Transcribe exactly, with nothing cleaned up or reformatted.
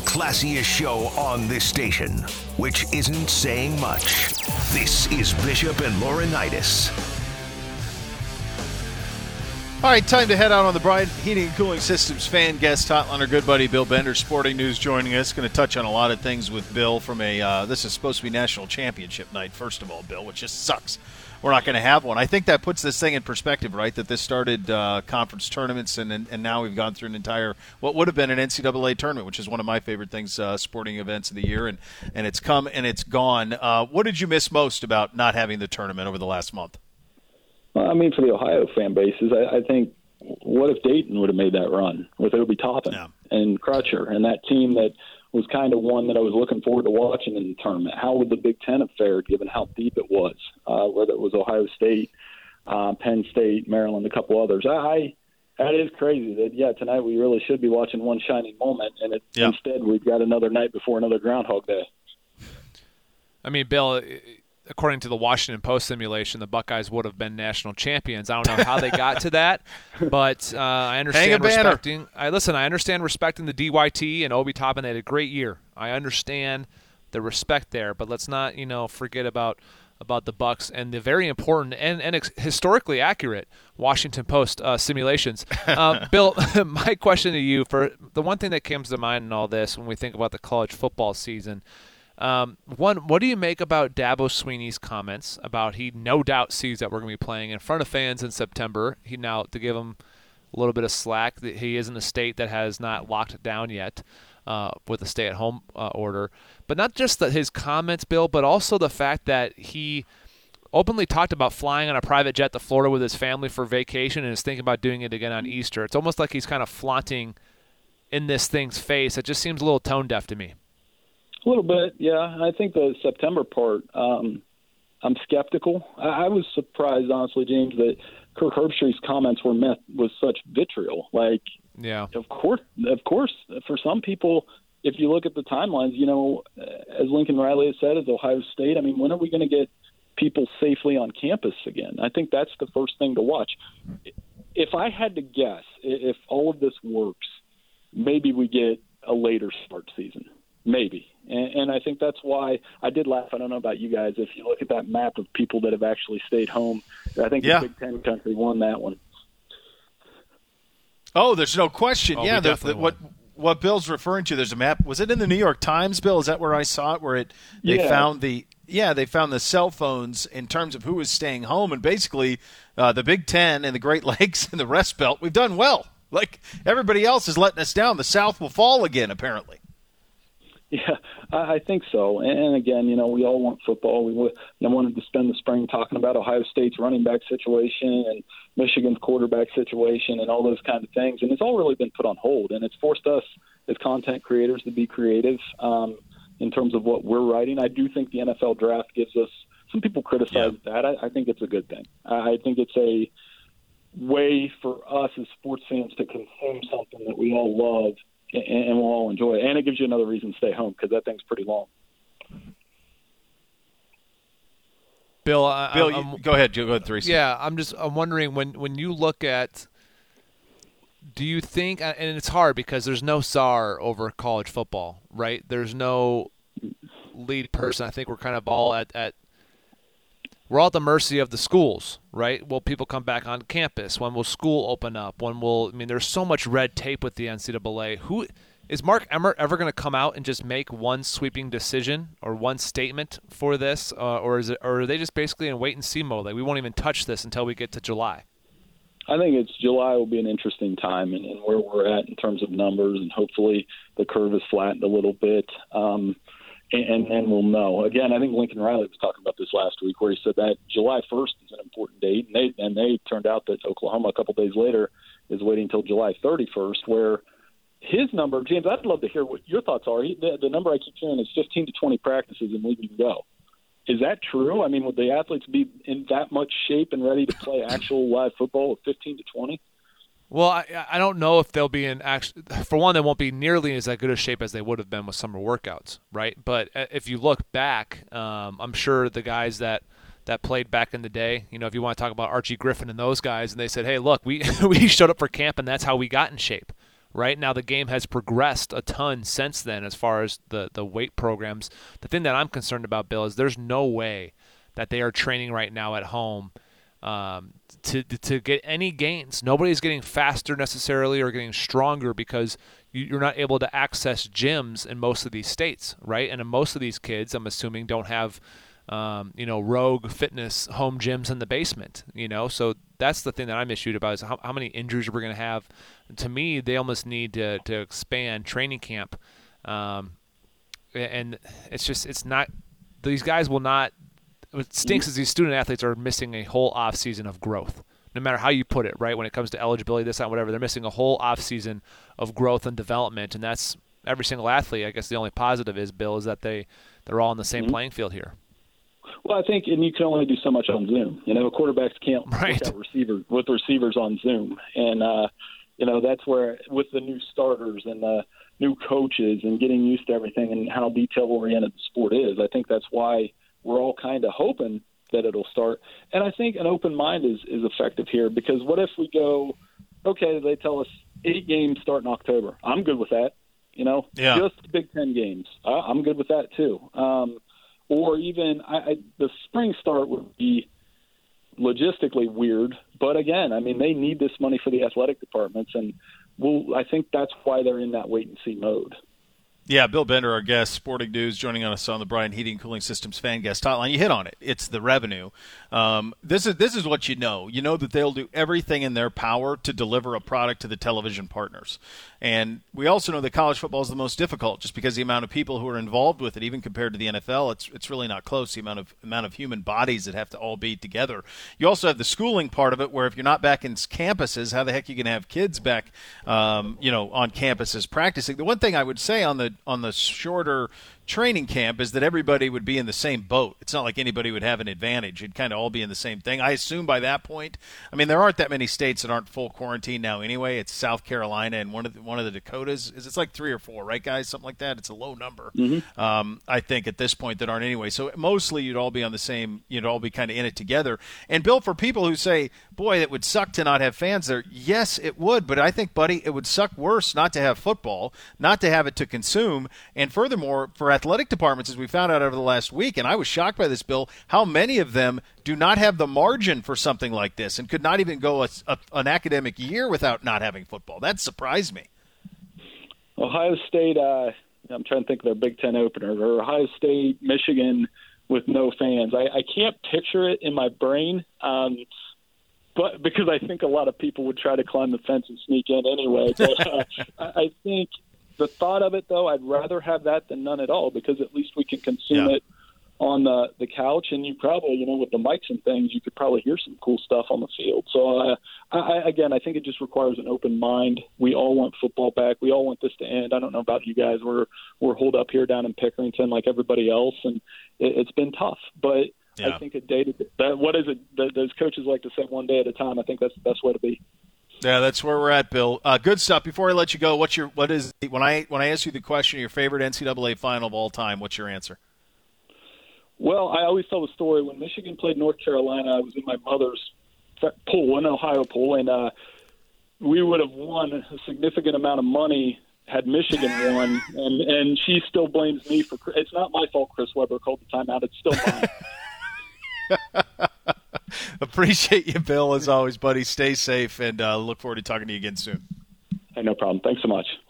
classiest show on this station, which isn't saying much. This is Bishop and Laurinaitis. All right, time to head out on the Bryant Heating and Cooling Systems fan guest hotline. Our good buddy Bill Bender, Sporting News, joining us. Going to touch on a lot of things with Bill from a, uh, this is supposed to be National Championship night, first of all, Bill, which just sucks. We're not going to have one. I think that puts this thing in perspective, right, that this started uh, conference tournaments, and, and and now we've gone through an entire, what would have been an N C double A tournament, which is one of my favorite things, uh, sporting events of the year, and, and it's come and it's gone. Uh, what did you miss most about not having the tournament over the last month? Well, I mean, for the Ohio fan bases, I, I think, what if Dayton would have made that run with Obi Toppin yeah. and Crutcher and that team that was kind of one that I was looking forward to watching in the tournament? How would the Big Ten have fared given how deep it was, uh, whether it was Ohio State, uh, Penn State, Maryland, a couple others? I, I That is crazy that, yeah, tonight we really should be watching one shining moment, and it, yeah. instead we've got another night before another Groundhog Day. I mean, Bill, according to the Washington Post simulation, the Buckeyes would have been national champions. I don't know how they got to that, but uh, I understand respecting. I listen. I understand respecting the D Y T and Obi Toppin. They had a great year. I understand the respect there, but let's not, you know, forget about about the Bucks and the very important and, and ex- historically accurate Washington Post uh, simulations. Uh, Bill, my question to you, for the one thing that comes to mind in all this when we think about the college football season. Um, one, what do you make about Dabo Swinney's comments about he no doubt sees that we're going to be playing in front of fans in September? He now, to give him a little bit of slack, that he is in a state that has not locked it down yet uh, with a stay-at-home uh, order. But not just that his comments, Bill, but also the fact that he openly talked about flying on a private jet to Florida with his family for vacation and is thinking about doing it again on Easter. It's almost like he's kind of flaunting in this thing's face. It just seems a little tone-deaf to me. A little bit, yeah. I think the September part, um, I'm skeptical. I, I was surprised, honestly, James, that Kirk Herbstreit's comments were met with such vitriol. Like, yeah, of course, of course, for some people, if you look at the timelines, you know, as Lincoln Riley has said, as Ohio State, I mean, when are we going to get people safely on campus again? I think that's the first thing to watch. If I had to guess, if all of this works, maybe we get a later start season. Maybe. And, and I think that's why I did laugh. I don't know about you guys. If you look at that map of people that have actually stayed home, I think yeah. the Big Ten country won that one. Oh, there's no question. Oh, yeah, the, the, won. what what Bill's referring to, there's a map. Was it in the New York Times, Bill? Is that where I saw it? Where it they yeah. found the yeah they found the cell phones in terms of who was staying home, and basically uh, the Big Ten and the Great Lakes and the Rust Belt, we've done well. Like everybody else is letting us down. The South will fall again, apparently. Yeah, I think so. And again, you know, we all want football. We you know, wanted to spend the spring talking about Ohio State's running back situation and Michigan's quarterback situation and all those kind of things. And it's all really been put on hold. And it's forced us as content creators to be creative um, in terms of what we're writing. I do think the N F L draft gives us – some people criticize yeah. that. I, I think it's a good thing. I think it's a way for us as sports fans to consume something that we all love and we'll all enjoy it. And it gives you another reason to stay home because that thing's pretty long. Bill, I, Bill, I'm, you, go ahead. Go ahead, Theresa. Yeah, I'm just I'm wondering when, when you look at, do you think, and it's hard because there's no czar over college football, right? There's no lead person. I think we're kind of all at, at we're all at the mercy of the schools, right? Will people come back on campus? When will school open up? When will, I mean, there's so much red tape with the N C double A. Who is Mark Emmert ever going to come out and just make one sweeping decision or one statement for this, uh, or is it, or are they just basically in wait and see mode? Like we won't even touch this until we get to July. I think it's July will be an interesting time, and, and where we're at in terms of numbers, and hopefully the curve is flattened a little bit. Um, And then we'll know. Again, I think Lincoln Riley was talking about this last week where he said that July first is an important date, and they and they turned out that Oklahoma a couple days later is waiting until July thirty-first, where his number, James, I'd love to hear what your thoughts are. He, the, the number I keep hearing is fifteen to twenty practices and we can go. Is that true? I mean, would the athletes be in that much shape and ready to play actual live football at fifteen to twenty? Well, I, I don't know if they'll be in actually. For one, they won't be nearly as that good a shape as they would have been with summer workouts, right? But if you look back, um, I'm sure the guys that, that played back in the day, you know, if you want to talk about Archie Griffin and those guys, and they said, hey, look, we we showed up for camp and that's how we got in shape, right? Now the game has progressed a ton since then as far as the, the weight programs. The thing that I'm concerned about, Bill, is there's no way that they are training right now at home um, to to get any gains. Nobody's getting faster necessarily or getting stronger because you, you're not able to access gyms in most of these states, right? And most of these kids, I'm assuming, don't have um, you know, rogue fitness home gyms in the basement, you know? So that's the thing that I'm issued about is how, how many injuries we're going to have. To me, they almost need to, to expand training camp. Um, and it's just, it's not, these guys will not, what stinks is these student athletes are missing a whole off season of growth, no matter how you put it, right? When it comes to eligibility, this, that, whatever, they're missing a whole off season of growth and development. And that's every single athlete. I guess the only positive is, Bill, is that they, they're all on the same mm-hmm. playing field here. Well, I think, and you can only do so much on Zoom. You know, quarterbacks can't right. look at receivers with receivers on Zoom, and uh, you know that's where with the new starters and the new coaches and getting used to everything and how detail oriented the sport is. I think that's why we're all kind of hoping that it'll start. And I think an open mind is is effective here because what if we go, okay, they tell us eight games start in October. I'm good with that. You know, yeah. just Big Ten games. I, I'm good with that too. Um, Or even I, I, the spring start would be logistically weird. But again, I mean, they need this money for the athletic departments, and we'll, I think that's why they're in that wait-and-see mode. Yeah, Bill Bender, our guest, Sporting News, joining us on the Bryant Heating and Cooling Systems fan guest hotline. You hit on it. It's the revenue. Um, this is this is what you know. You know that they'll do everything in their power to deliver a product to the television partners. And we also know that college football is the most difficult just because the amount of people who are involved with it, even compared to the N F L, it's it's really not close, the amount of amount of human bodies that have to all be together. You also have the schooling part of it where if you're not back in campuses, how the heck are you going to have kids back um, you know, on campuses practicing? The one thing I would say on the on the shorter training camp is that everybody would be in the same boat. It's not like anybody would have an advantage. It'd kind of all be in the same thing. I assume by that point, I mean, there aren't that many states that aren't full quarantine now anyway. It's South Carolina and one of the, one of the Dakotas. Is it's like three or four, right, guys? Something like that. It's a low number, mm-hmm. um, I think, at this point that aren't anyway. So mostly you'd all be on the same, you'd all be kind of in it together. And, Bill, for people who say, boy, it would suck to not have fans there, yes, it would. But I think, buddy, it would suck worse not to have football, not to have it to consume. And furthermore, for athletic departments, as we found out over the last week, and I was shocked by this, Bill, how many of them do not have the margin for something like this and could not even go a, a, an academic year without not having football. That surprised me. Ohio State, uh, I'm trying to think of their Big Ten opener, or Ohio State, Michigan with no fans. I, I can't picture it in my brain, um, but because I think a lot of people would try to climb the fence and sneak in anyway. But uh, I think the thought of it, though, I'd rather have that than none at all because at least we can consume yeah. it on the, the couch. And you probably, you know, with the mics and things, you could probably hear some cool stuff on the field. So, uh, I, again, I think it just requires an open mind. We all want football back. We all want this to end. I don't know about you guys. We're, we're holed up here down in Pickerington like everybody else, and it, it's been tough. But yeah. I think a day to that, what is it? Those coaches like to say one day at a time. I think that's the best way to be. Yeah, that's where we're at, Bill. Uh, good stuff. Before I let you go, what's your what is when I when I ask you the question, your favorite N C double A final of all time? What's your answer? Well, I always tell the story when Michigan played North Carolina. I was in my mother's pool, an Ohio pool, and uh, we would have won a significant amount of money had Michigan won. And and she still blames me for. It's not my fault. Chris Webber called the timeout. It's still mine. Appreciate you, Bill, as always, buddy. Stay safe, and uh, look forward to talking to you again soon. Hey, no problem. Thanks so much.